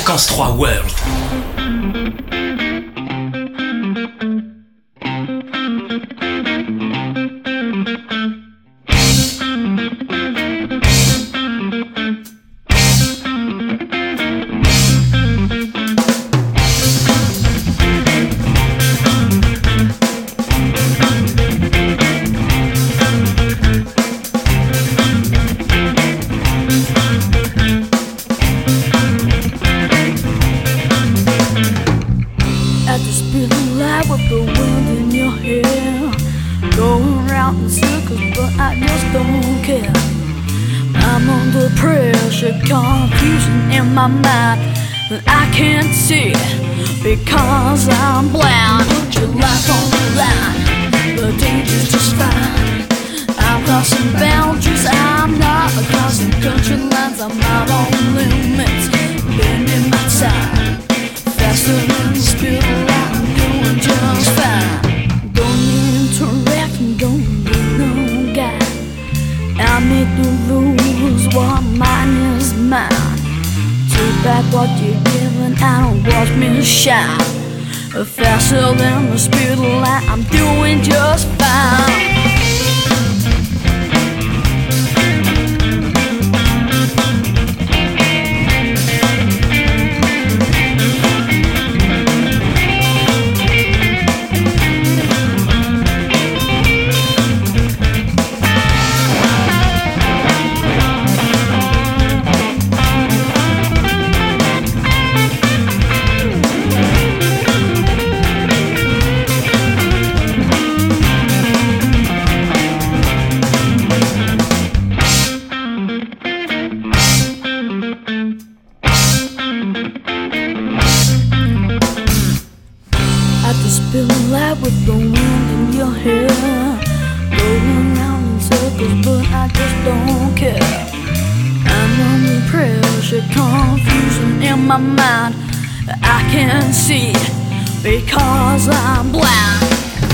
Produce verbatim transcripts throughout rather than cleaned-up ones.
Fréquence trois World. Because I'm blind, put your life on the line. The danger's just fine. I'm crossing boundaries, I'm not crossing country lines. I'm not on limits, bending my time. Faster than the speed of light, I'm doing just fine. Don't interact and don't be no guy. I make the rules, what mine is mine. Take back what you're giving, I don't watch me shine. Faster than the speed of light, I'm doing just fine. With the wind in your hair, going round in circles, but I just don't care. I'm under pressure, confusion in my mind. I can't see because I'm blind.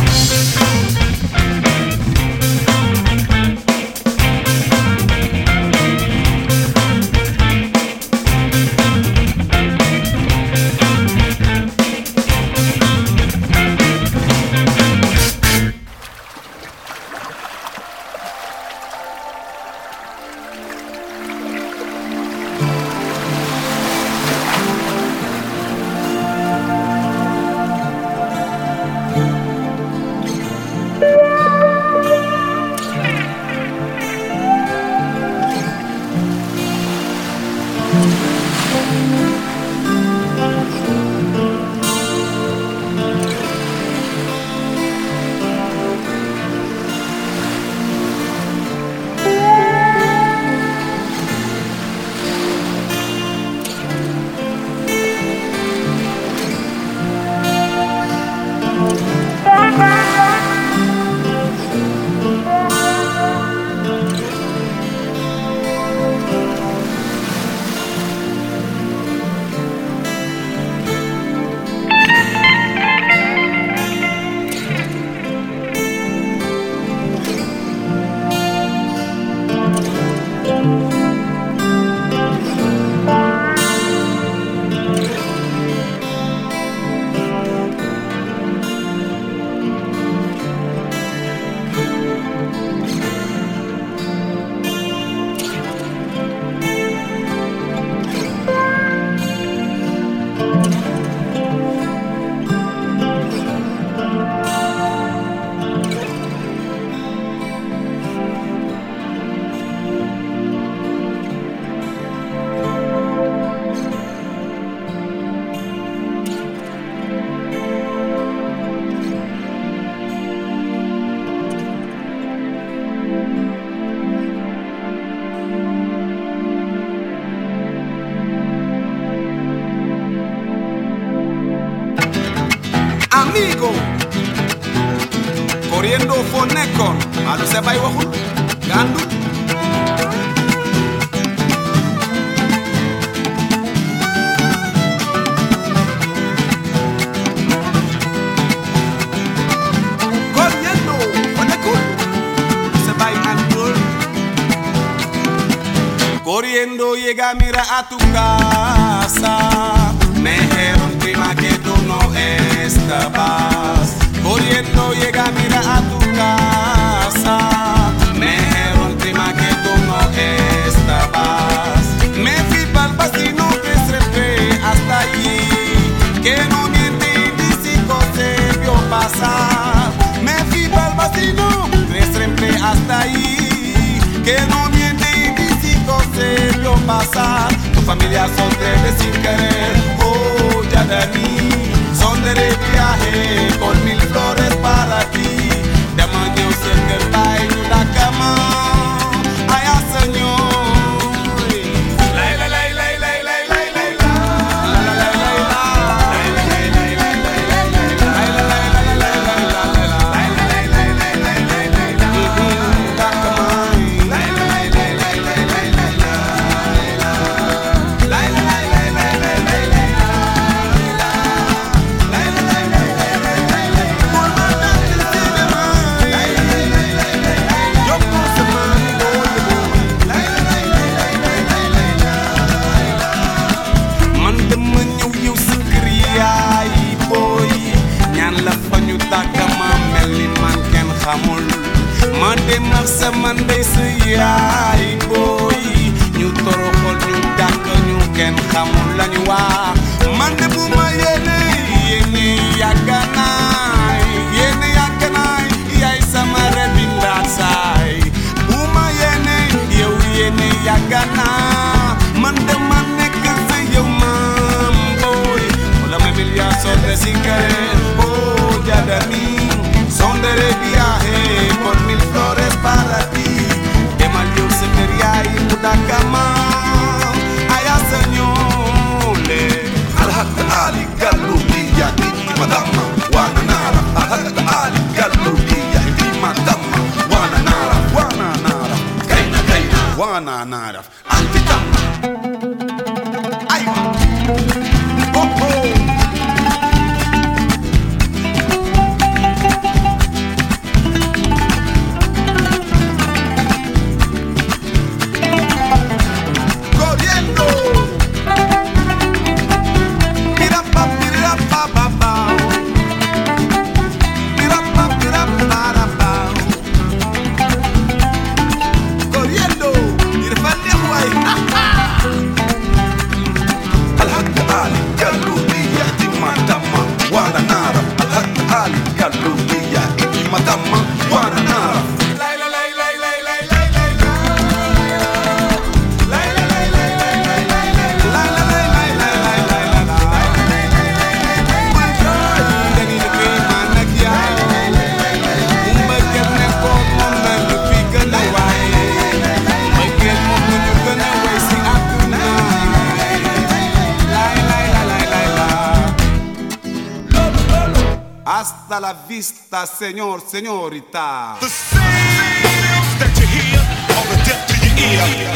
amigo corriendo fo nekkoon alu se bay waxul gandu corriendo fo nekkoon se bay andul corriendo llega mira a tu casa estabas. Corriendo llega, mira a tu casa. Me dijeron prima que tú no estabas. Me fui pa'l vecino que siempre hasta allí. Que no miente y dice se vio pasar. Me fui pa'l vecino que siempre hasta allí. Que no miente y dice se vio pasar. Tu familia son de sin querer. Oh, ya de mí. Son de viaje con mil flores para ti. De mañana siempre el baile la cama. Ay, señor. Man dem nak sa man day sa yaay boy. Ñu toroxol ñu dàkk ñu kenn xamul lañu wax. Man de bu ma yéene yéene yàgg naay. Yéene yàgg naay yaay sama rebi ndaat saay. Bu ma yéene yow yéene yàgg naa. Man de man nekk sa yow maam boy. Wala ma milliard sobre sin querer. Oh, ya de mí. Son de viaje con mil flores para ti. De mayo se vería y muda cama. Allá señores. Alhaq Ali Galudia Iti Madama Wananara. Alhaq Ali Galudia Iti Madama Wananara. Wananara. Kaina Kaina Wananara. Antitama. Aywa. Oh oh. Hasta la vista, señor, señorita. The sounds that you hear are the death to your ear.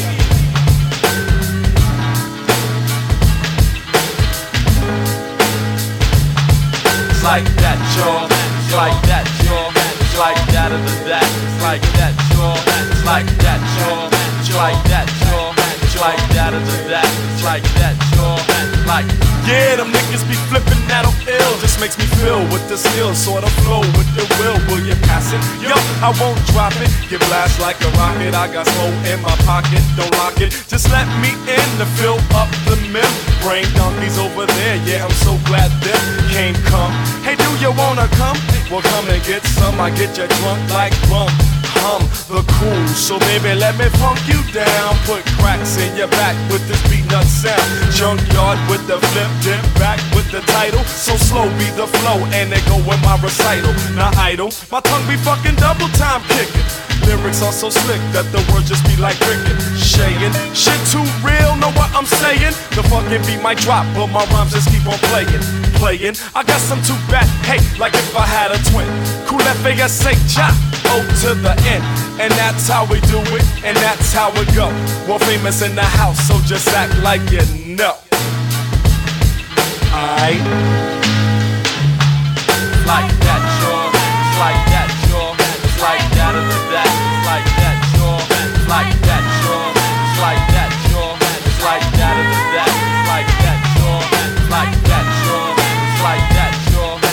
It's like that, y'all. It's like that, y'all. It's like that of the that. It's like that, y'all. It's like that, y'all. It's like that, y'all. It's like that of the that. It's like that, y'all. Like, yeah, them niggas be flipping that on ill. Just makes me feel with the skill, sort of flow with the will. Will you pass it? Yo, I won't drop it. Get blast like a rocket. I got smoke in my pocket. Don't lock it. Just let me in to fill up the mill. Brain donkeys over there. Yeah, I'm so glad them can't come. Hey, do you wanna come? Well, come and get some. I get you drunk like rum. Hum the cool, so baby let me funk you down. Put cracks in your back with this beatnut sound. Junkyard with the flip, dip back with the title. So slow be the flow and they go in my recital. Not idle, my tongue be fucking double time kicking. Lyrics are so slick that the words just be like cricket. Shayin', shit too real, know what I'm saying? The fucking beat might drop, but my rhymes just keep on playing. Playing, I got some too bad hate, like if I had a twin. Cool F A S A, chop, O to the end. And that's how we do it, and that's how it go. We're famous in the house, so just act like you know. Aight. like that, y'all. It's like that, y'all. It's like that of the that. It's like that, y'all. It's like that, y'all. It's like that, y'all. It's like that of the that. It's like that, y'all. It's like that, y'all. It's like that, y'all.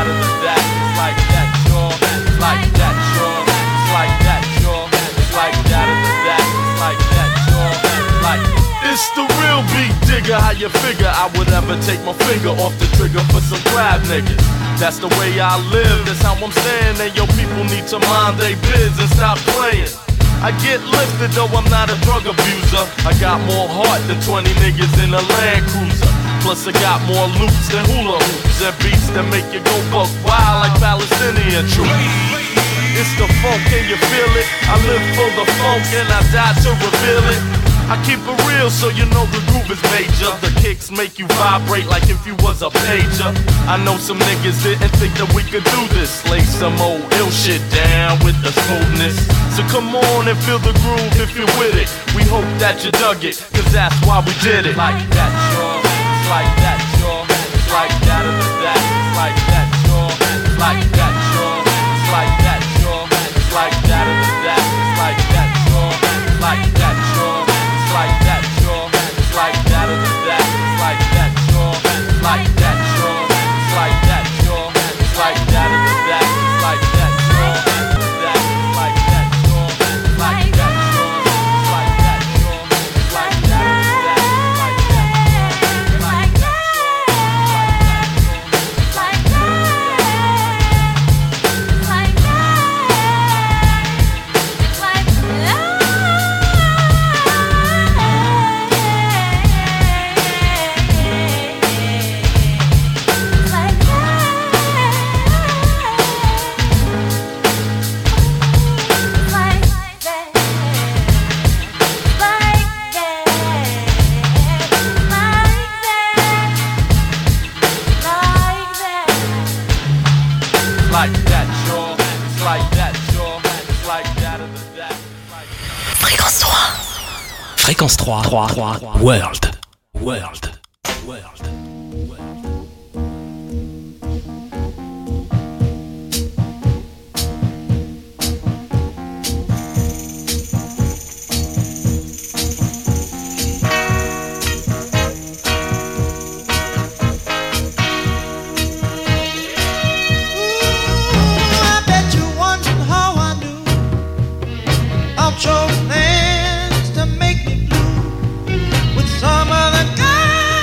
that of the that. It's like that, y'all. It's like that, y'all. It's like that, y'all. It's like that of the that. It's like that, y'all. It's like. It's the real beat digger. How you figure I would ever take my finger off the trigger for some crab niggas? That's the way I live. That's how I'm saying. And yo, people need to mind they biz and stop playing. I get lifted though I'm not a drug abuser. I got more heart than twenty niggas in a Land Cruiser. Plus I got more loops than hula hoops and beats that make you go buck wild like Palestinian troops. It's the funk, can you feel it? I live for the funk and I die to reveal it. I keep it real so you know the groove is major. The kicks make you vibrate like if you was a pager. I know some niggas didn't think that we could do this. Lay some old ill shit down with the smoothness. So come on and feel the groove if you're with it. We hope that you dug it, cause that's why we did it. Like that, y'all. It's like that, y'all. It's like that of the that. It's like that, y'all. It's like that, y'all. It's like that, y'all. It's like that of the that. It's like that, y'all. It's like that, y'all. It's like that, y'all. It's like that of the that. It's like that, y'all. It's like that, y'all. It's like that, y'all. It's like that of the that. It's like that, y'all. It's like that, y'all. It's like that, y'all. It's like that, y'all. It's like that of the that. It's like that, y'all. It's like that, y'all. It's like that, y'all. It's like that. It's like that. Like that, y'all. It's like that, y'all. It's like that of the that. Fréquence trois. Fréquence trois. trois. trois. World. World. World. Chose things to make me blue with some other guy.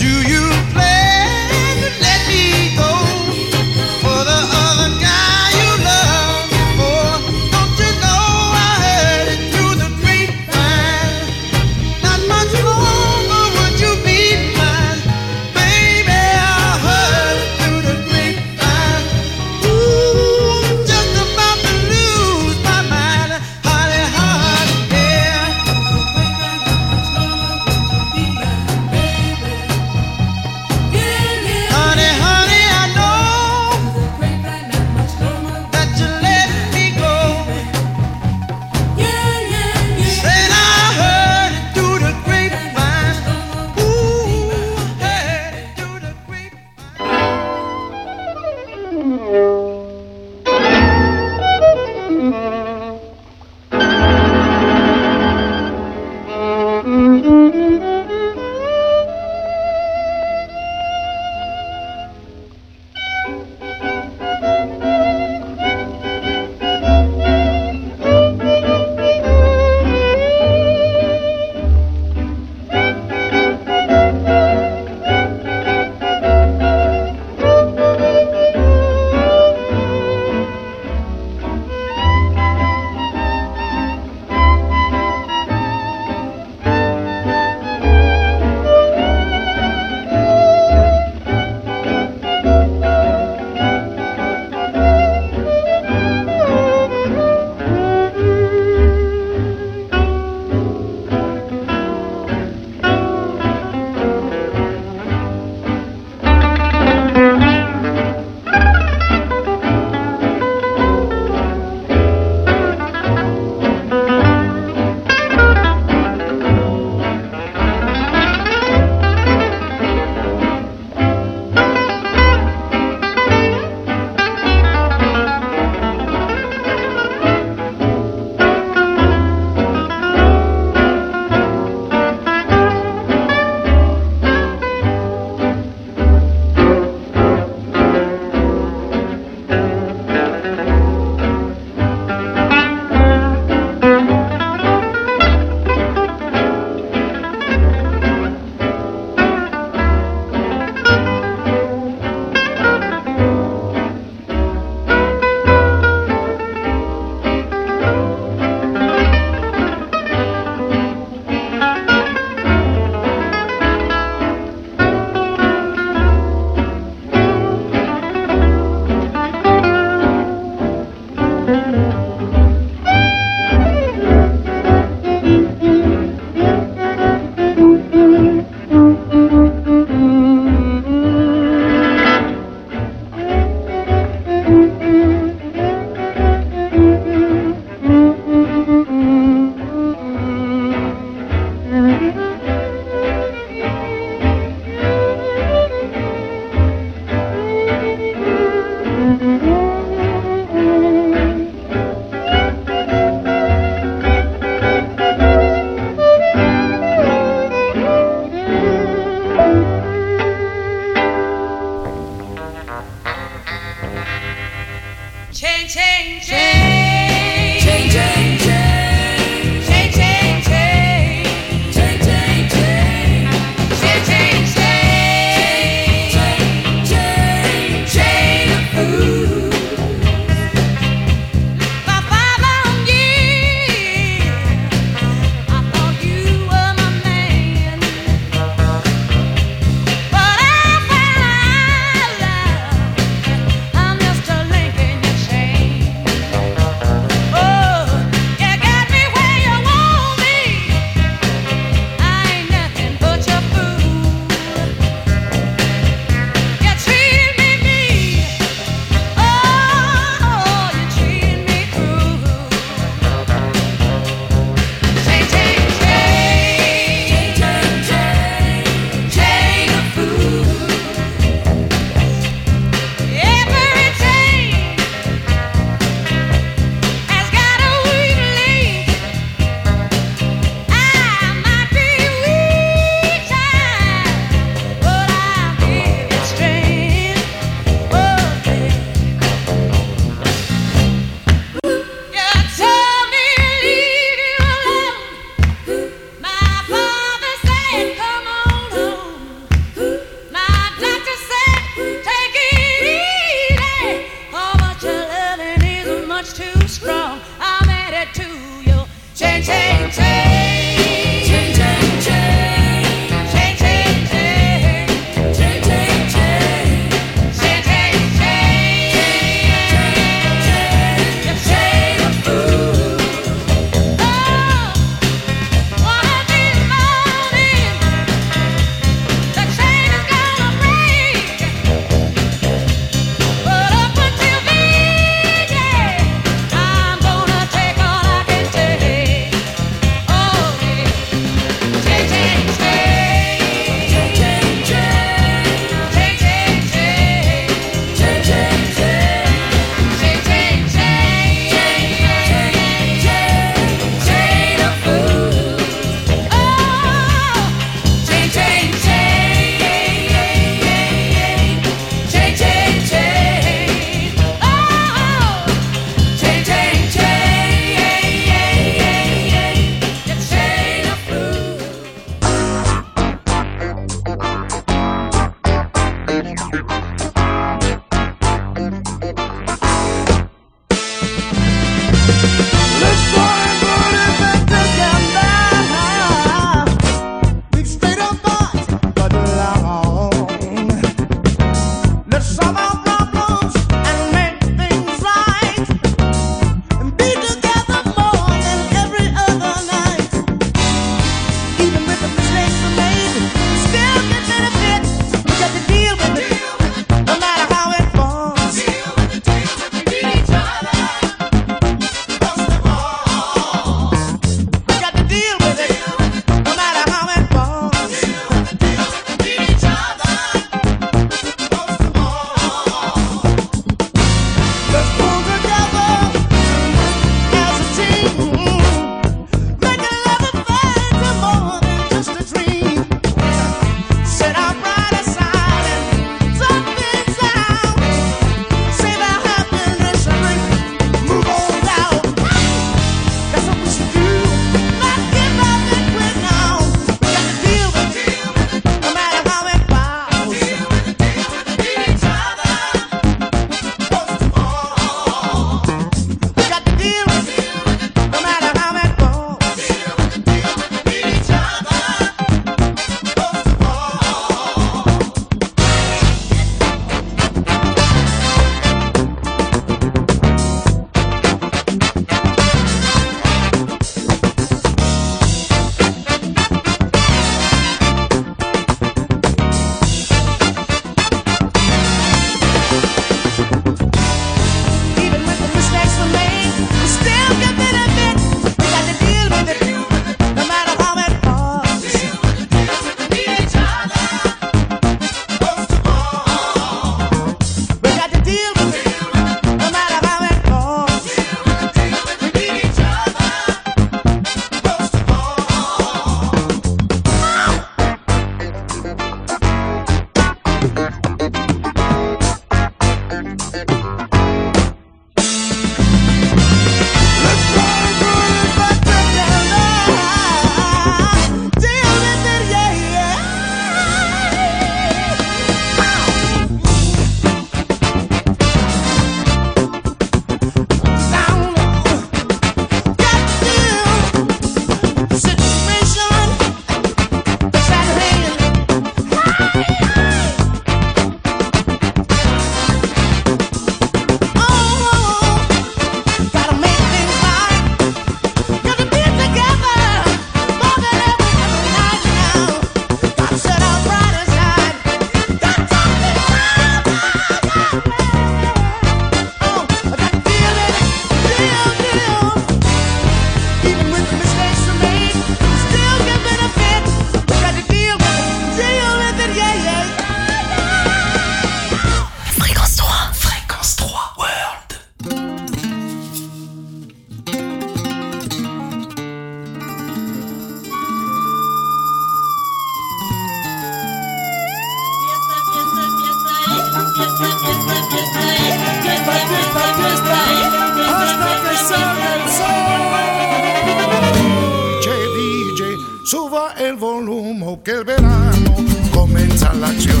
Suba el volumen que el verano comienza la acción.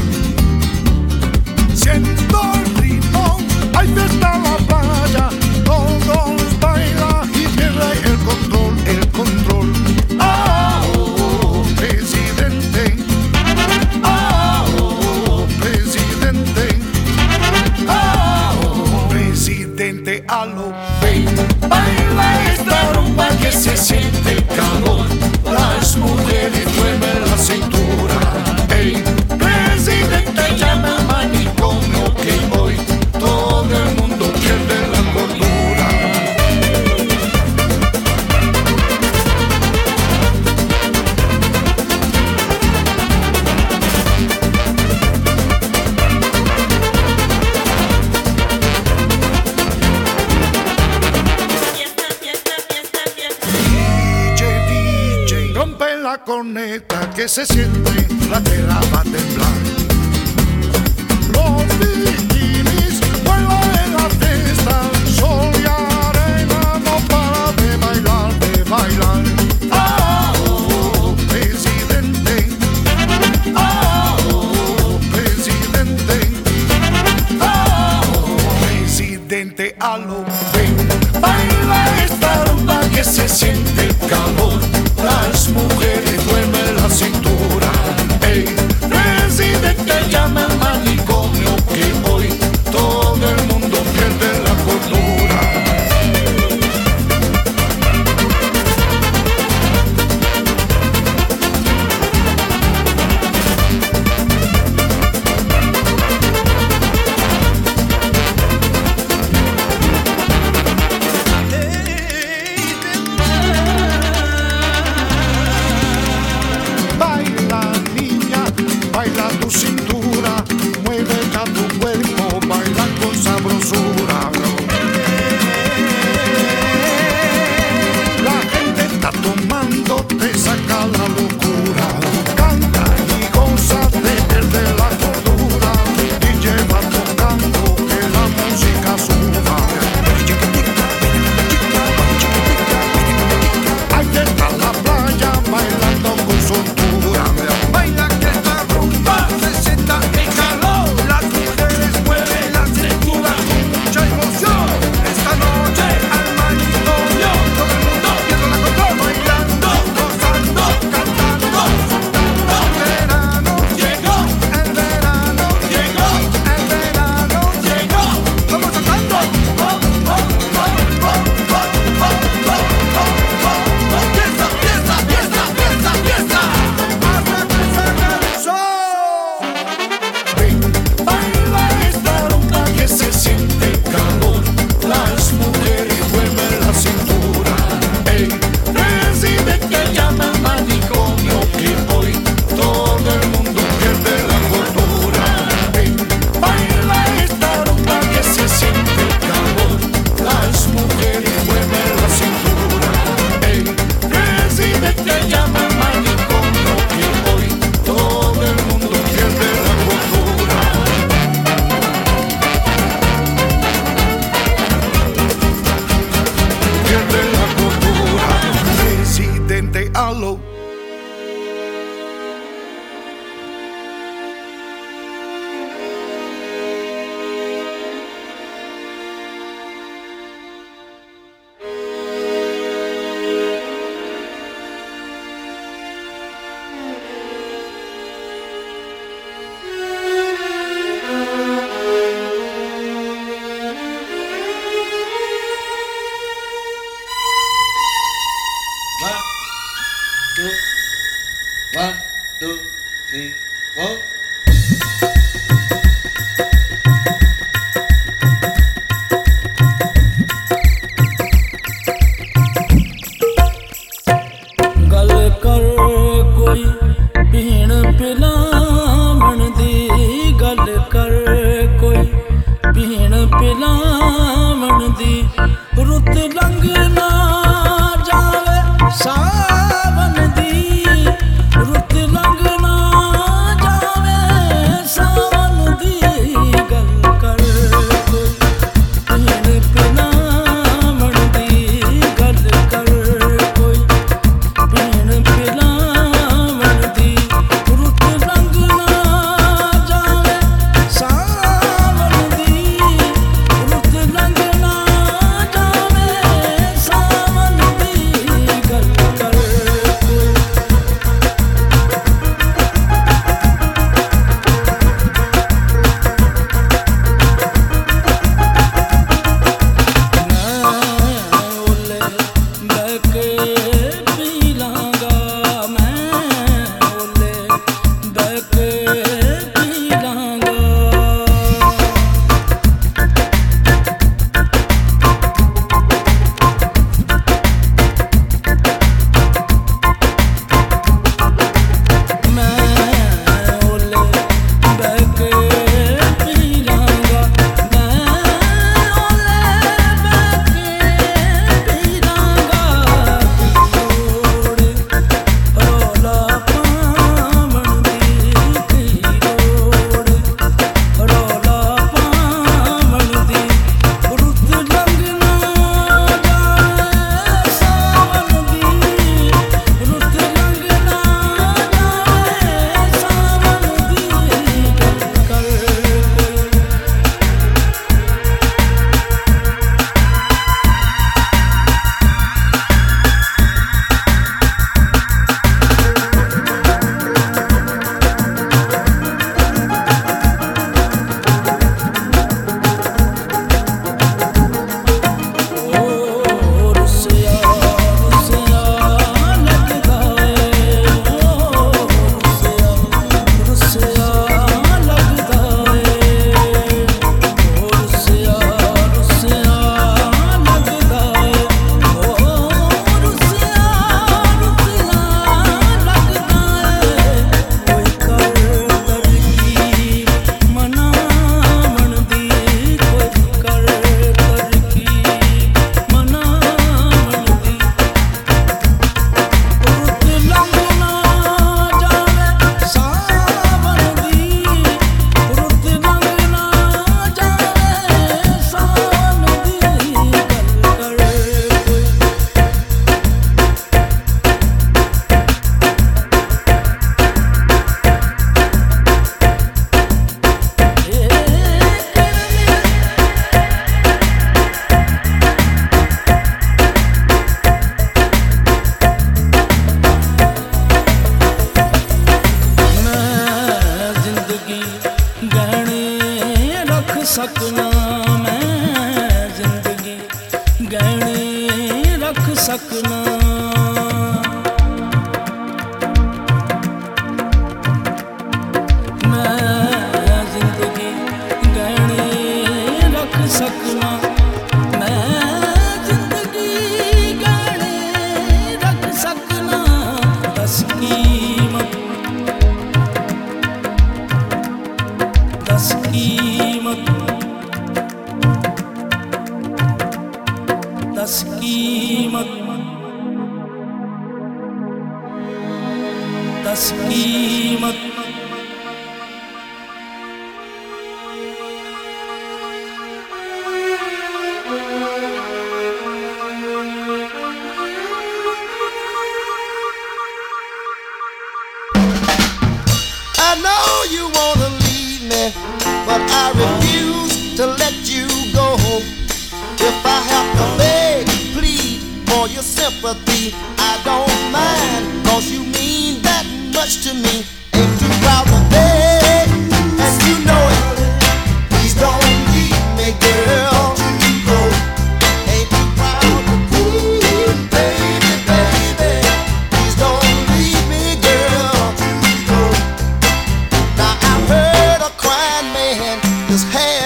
Siento el ritmo, hay fiesta en la playa, todos bailan y pierden el control, el control. Oh, presidente, oh, presidente, oh, presidente, aló, ven, baila esta rumba que se siente el calor. Las mujeres duermen la cintura. Hey, presidente, llama al manicomio que hoy todo el mundo pierde la cordura. Fiesta, fiesta, fiesta, fiesta. D J, D J, rompe la corneta que se siente, la tierra va a temblar. Los bikinis vuelan en la fiesta, sol y arena no para de bailar, de bailar. Oh, presidente, oh, presidente, oh, presidente, aló, ven, baila esta rumba que se siente el calor. Las mujeres duermen la cintura. Hey, presidente, llama al manicomio que hoy todo el mundo pierde la cordura.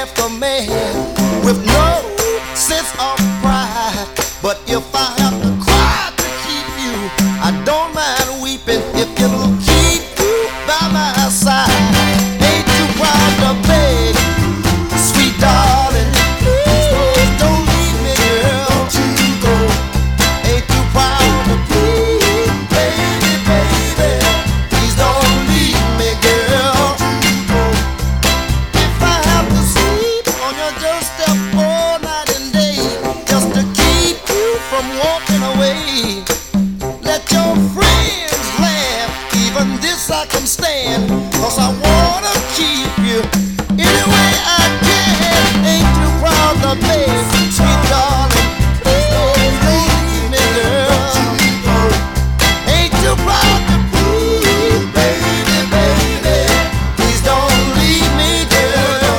left a man with no sense of pride. But if I have to cry to keep you, I don't mind weeping if it'll keep you by my side. Ain't too proud to beg, sweet darling, please don't leave me, girl. To go. Ain't too proud to plead, baby, baby, please don't leave me, girl. To go. If I have to sleep on your doorstep all night and day, just to keep you from walking away, let your friends laugh, even this I can stand, 'cause I wanna keep you any way I can. Ain't too proud to beg, sweet darling, please don't leave me, girl. Ain't too proud to plead, baby, baby, please don't leave me, girl.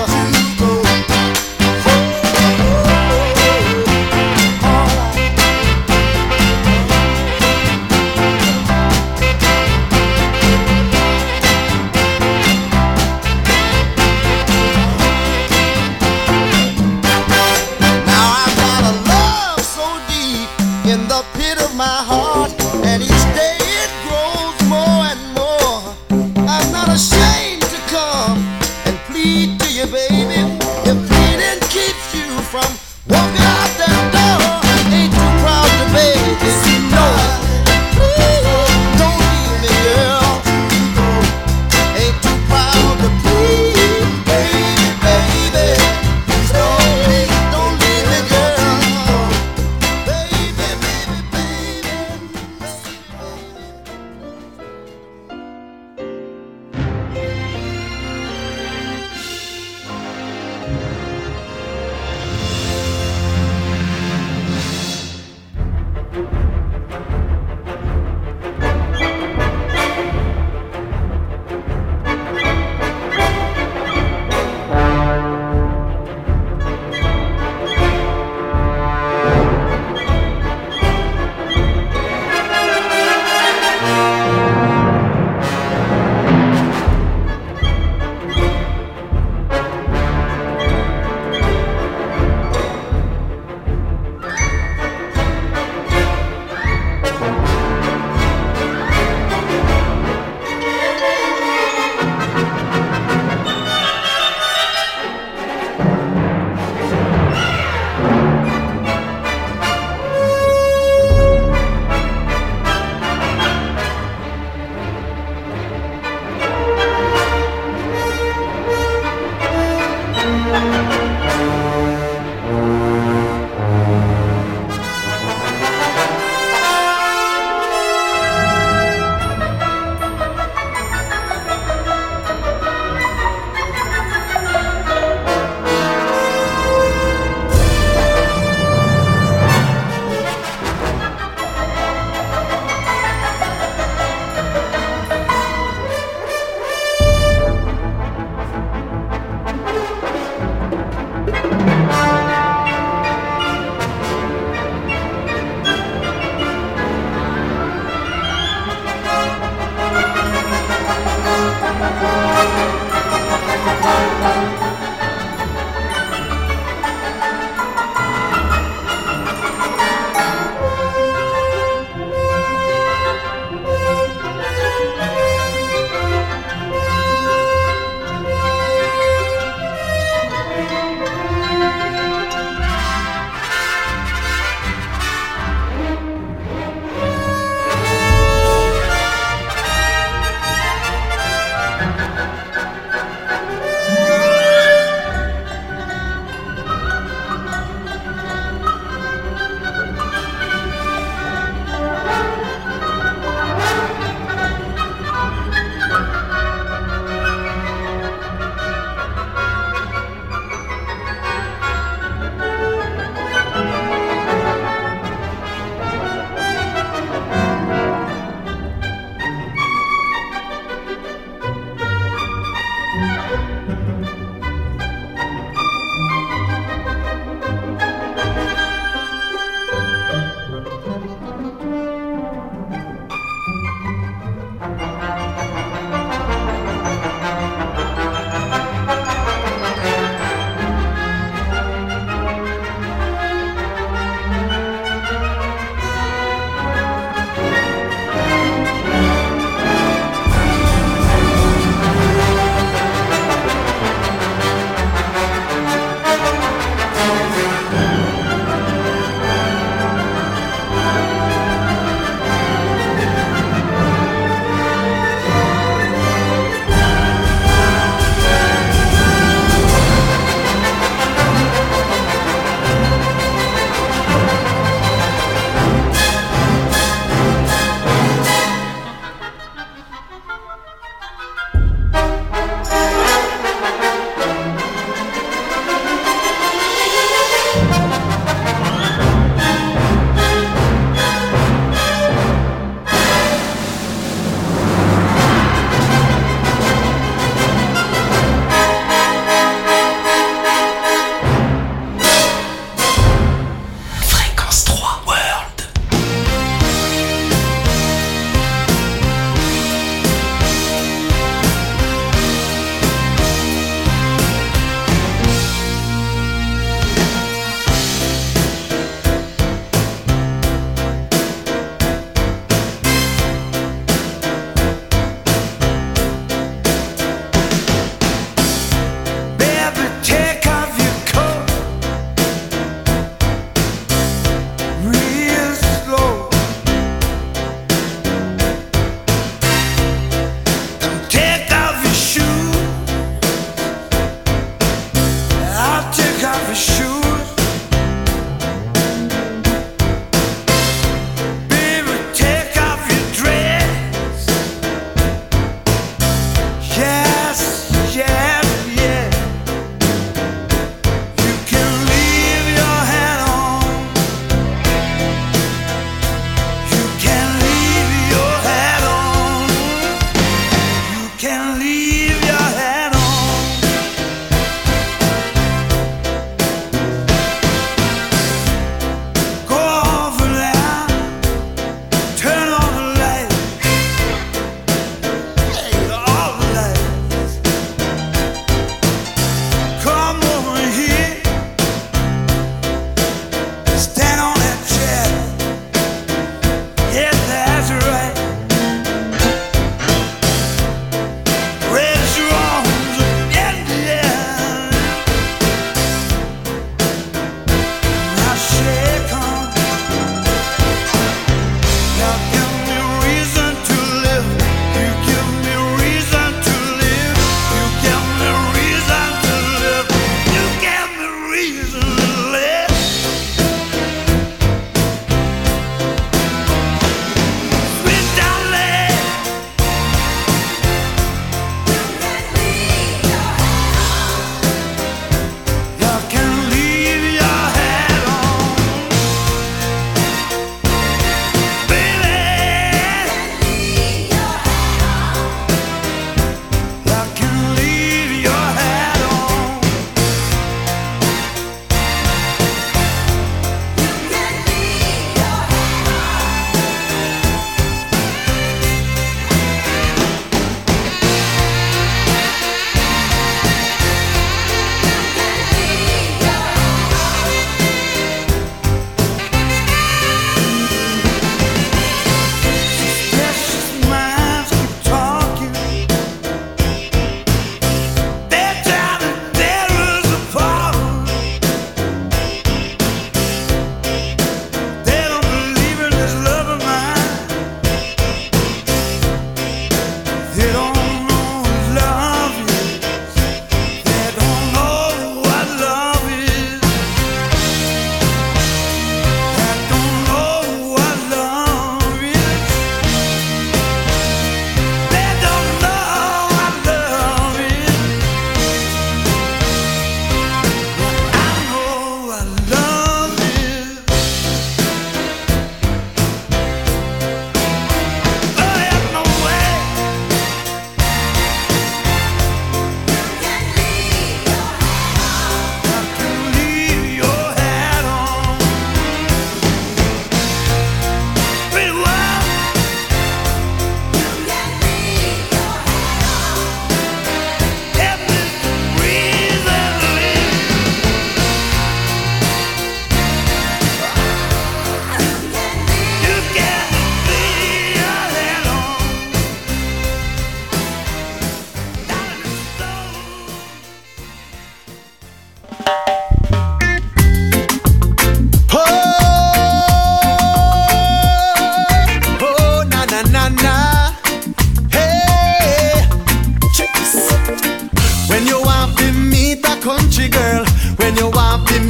Now I've got a love so deep in the pit of my heart, and each day it grows more and more. I'm not ashamed to come and plead to you, baby, if pleading keeps you from walking out that door. Ain't too proud to beg, you know it. Please don't leave me, girl. Ain't too proud to plead, baby, baby, please don't leave, don't leave me, girl. Baby, baby, baby.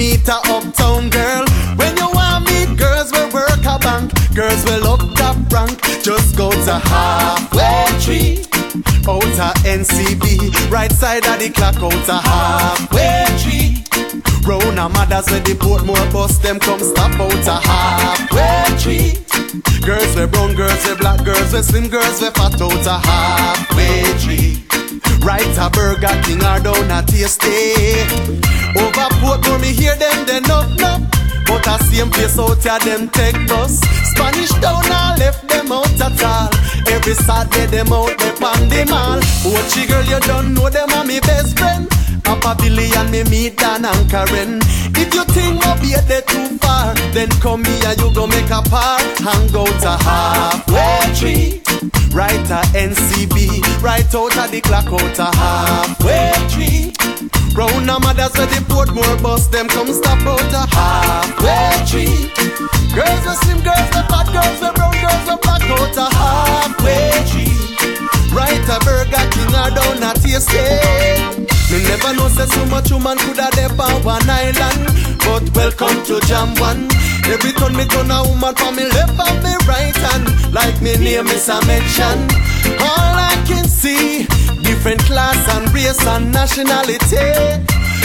meet a uptown girl. When you want meet girls we work a bank, girls will up top rank. Just go to Halfway Tree, out a N C B, right side of the clock, out a Halfway Tree. Round a mothers with the Portmore bus, them come stop out a Halfway Tree. Girls with brown, girls with black, girls with slim, girls with fat, out a Halfway Tree. Right a Burger King or down a Tasty. Over Portmore me hear them, they knock knock. But a same place out here them take bus. Spanish Town I left them out at all. Every Saturday them out they pan the mall. Watchy girl you don't know them are me best friend. Papa Billy and me meet Dan and Karen. If you think my be they too far, then come here you go make a par. Hang out a Halfway Tree, right a N C B, right out of the clock, out a Halfway Tree. Round a mothers with the Portmore bus, them come stop out a Halfway Tree. Girls with slim, girls with fat, girls with brown, girls with black, out a Halfway Tree. Right a Burger King or down a Tasty. Me never know say so much woman coulda dep on one island, but welcome to Jam One. Every time me turn a woman from me left and me right hand, like me name is a mention. All I can see, different class and race and nationality.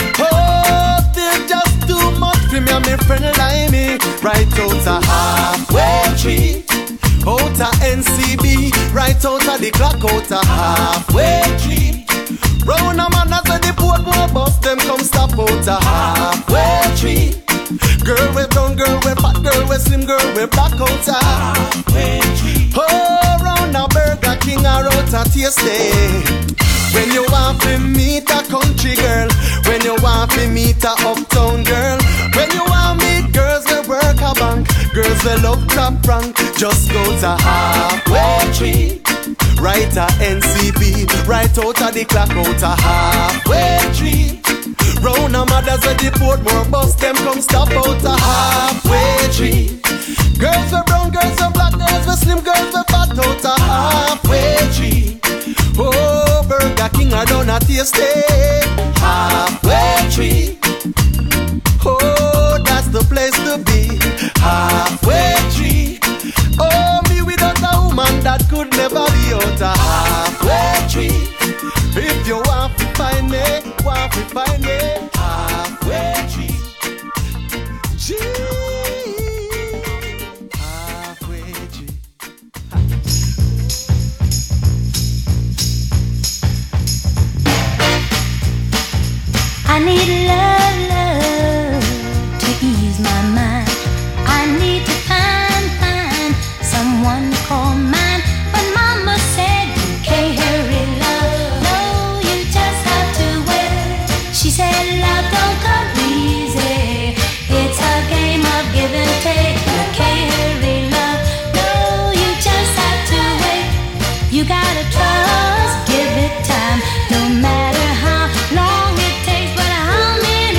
Oh, they're just too much for me and me friend like me. Right out a Halfway Tree, out a N C B, right out of the clock, out a Halfway Tree. Round a man as the Portmore bus, them come stop out a Halfway Tree. Girl with brown, girl with fat, girl with slim, girl with black, out a Halfway Tree. Oh, round a Burger King or out a Tasty. When you want to meet a country girl, when you want to meet a uptown girl, when you want to meet girls we work a bank, girls we love top rank, just go to Halfway Tree, right a N C B, right out of the clock, out a Halfway Tree. Round a mothers with the Portmore bus, them come stop out a Halfway Tree. Girls with brown, girls with black, girls with slim, girls with fat, out a Halfway Tree. Oh, Burger King or down a Tasty, Halfway Tree. Oh, that's the place to be, Halfway Tree. Oh, me without a woman that could never be out a Halfway Tree. If you want to find me, want to find me, Halfway Tree. Gee, Halfway Tree. I need love, love to ease my mind. I need to find, find someone to call mine. But Mama said you can't hurry love. No, you just have to wait. She said love don't come easy. It's a game of give and take. You can't hurry love. No, you just have to wait. You gotta trust, give it time. No matter how long it takes, but how many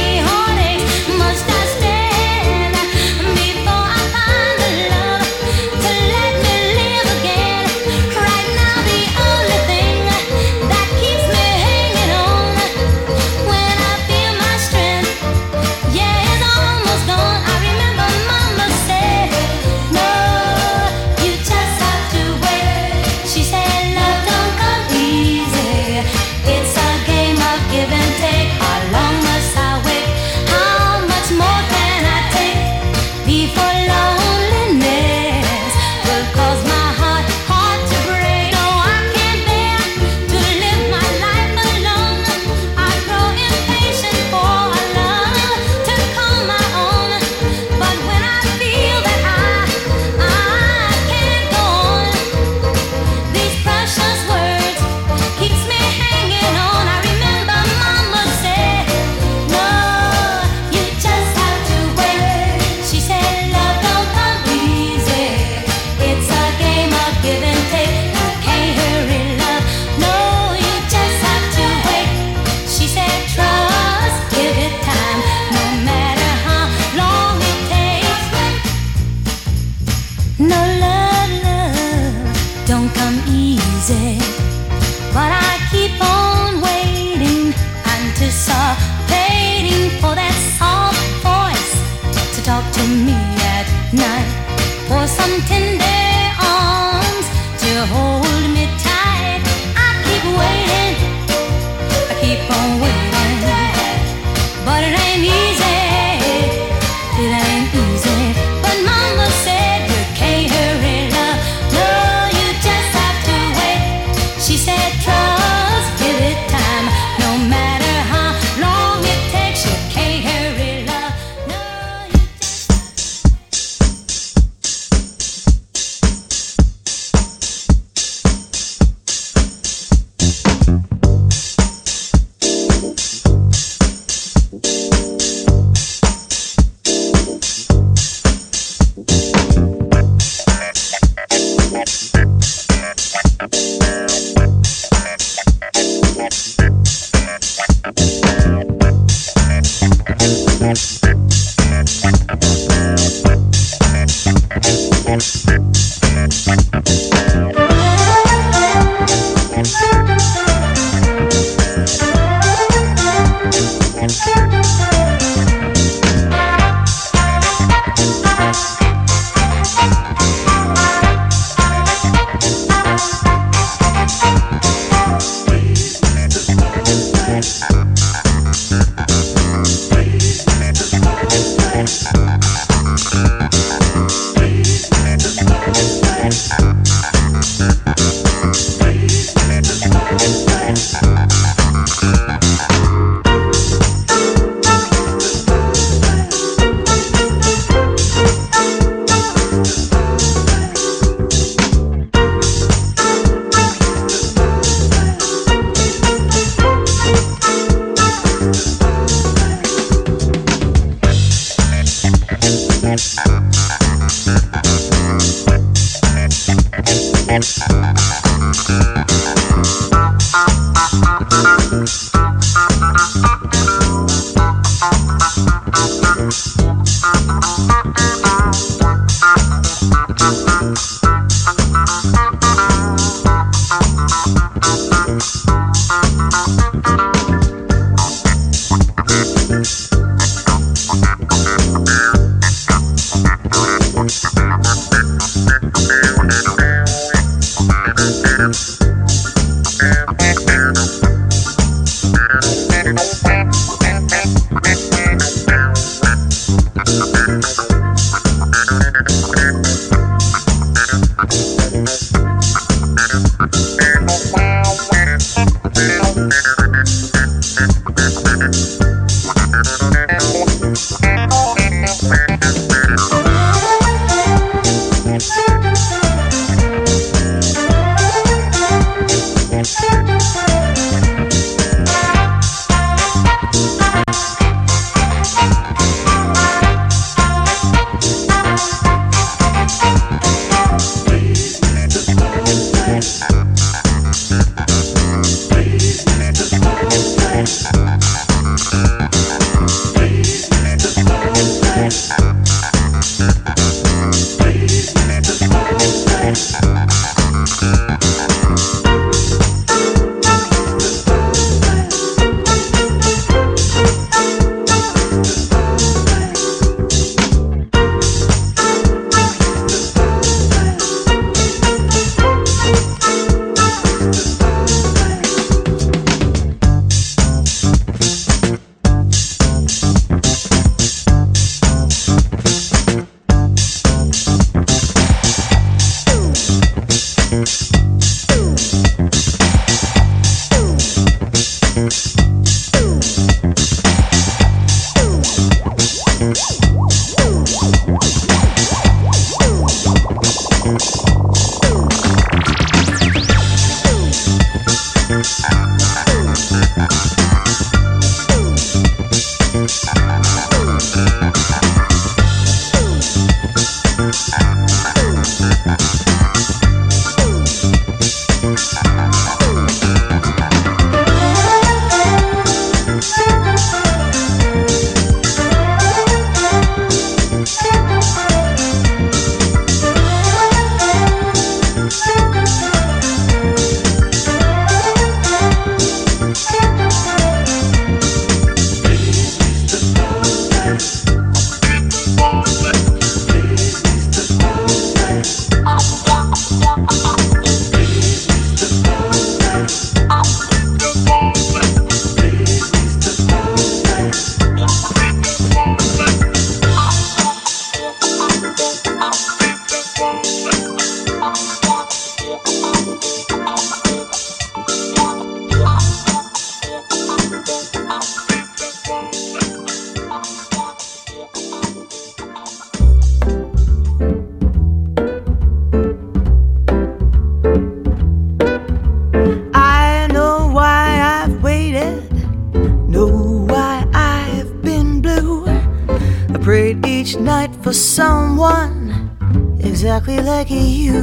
For someone exactly like you.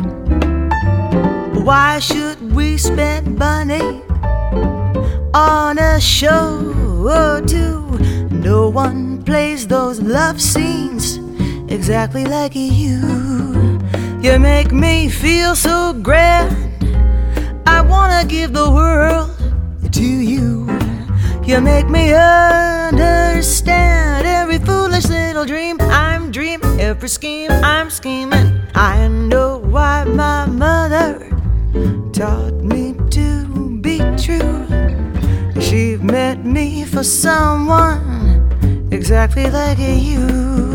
Why should we spend money on a show or two? no one plays those love scenes exactly like you. You make me feel so grand, I wanna give the world to you. You make me understand every foolish little dream I'm dreaming, every scheme I'm scheming. I know why my mother taught me to be true. She meant me for someone exactly like you.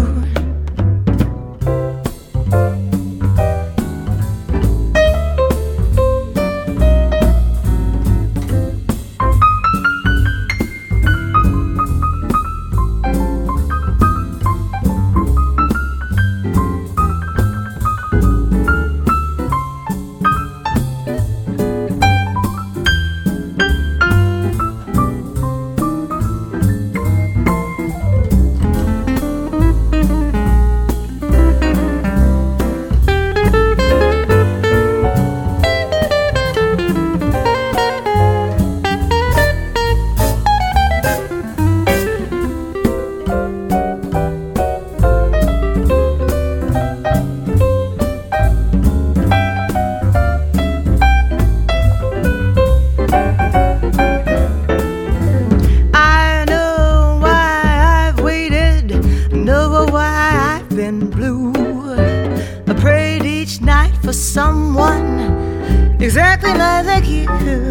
Exactly like you.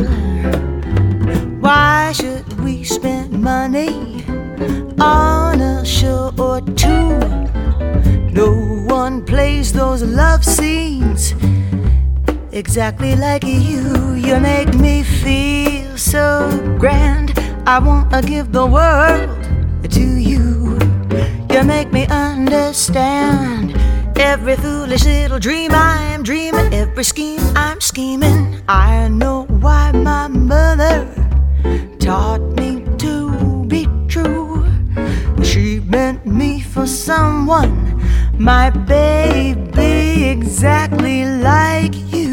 Why should we spend money on a show or two? No one plays those love scenes exactly like you. You make me feel so grand, I wanna give the world to you. You make me understand every foolish little dream I am dreaming, every scheme I'm scheming. I know why my mother taught me to be true. She meant me for someone, my baby, exactly like you.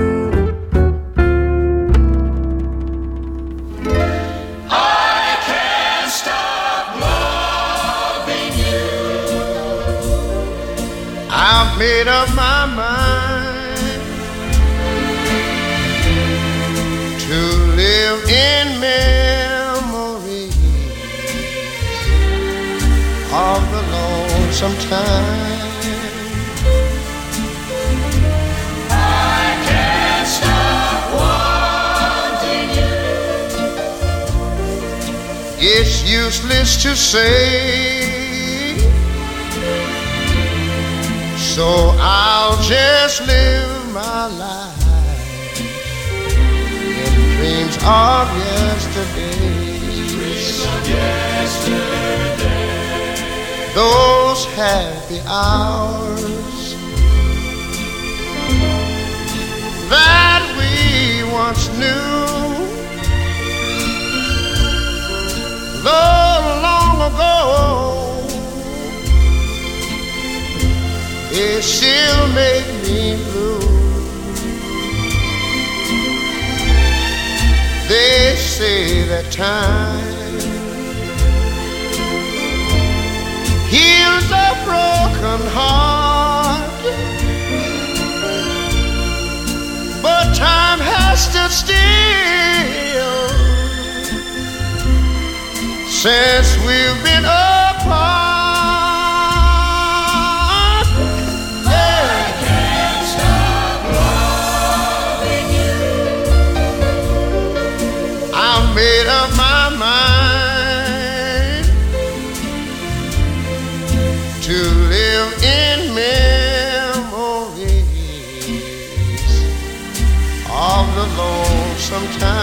I can't stop loving you. I've made up my mind to live in memories of the lonesome time. I can't stop wanting you. It's useless to say, so I'll just live my life in dreams of yesterday. Dreams of yesterday. Those happy hours that we once knew, though long ago, it still make me blue. They say that time heals a broken heart, but time has stood still since we've been apart. Made up my mind to live in memories of the lonesome time.